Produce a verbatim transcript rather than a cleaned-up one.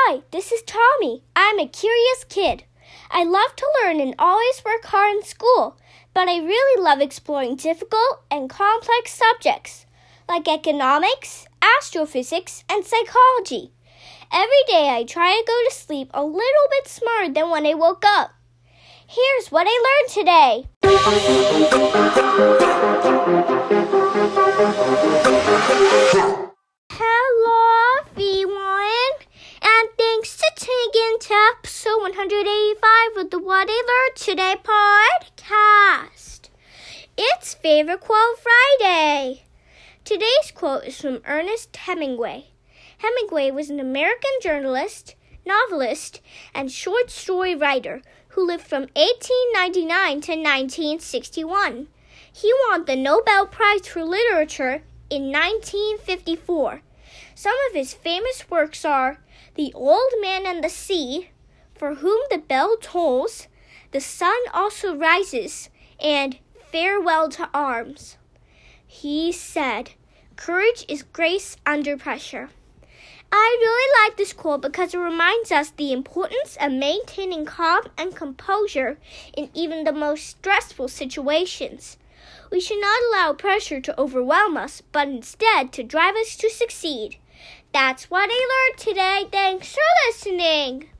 Hi, this is Tommy. I'm a curious kid. I love to learn and always work hard in school, but I really love exploring difficult and complex subjects like economics, astrophysics, and psychology. Every day I try to go to sleep a little bit smarter than when I woke up. Here's what I learned today. Hello, everyone, and thanks for tuning in to episode one eighty-five of the What I Learned Today podcast. It's Favorite Quote Friday. Today's quote is from Ernest Hemingway. Hemingway was an American journalist, novelist, and short story writer who lived from eighteen ninety-nine to nineteen sixty-one. He won the Nobel Prize for Literature in nineteen fifty-four. Some of his famous works are The Old Man and the Sea, For Whom the Bell Tolls, The Sun Also Rises, and Farewell to Arms. He said, "Courage is grace under pressure." I really like this quote because it reminds us the importance of maintaining calm and composure in even the most stressful situations. We should not allow pressure to overwhelm us, but instead to drive us to succeed. That's what I learned today. Thanks for listening.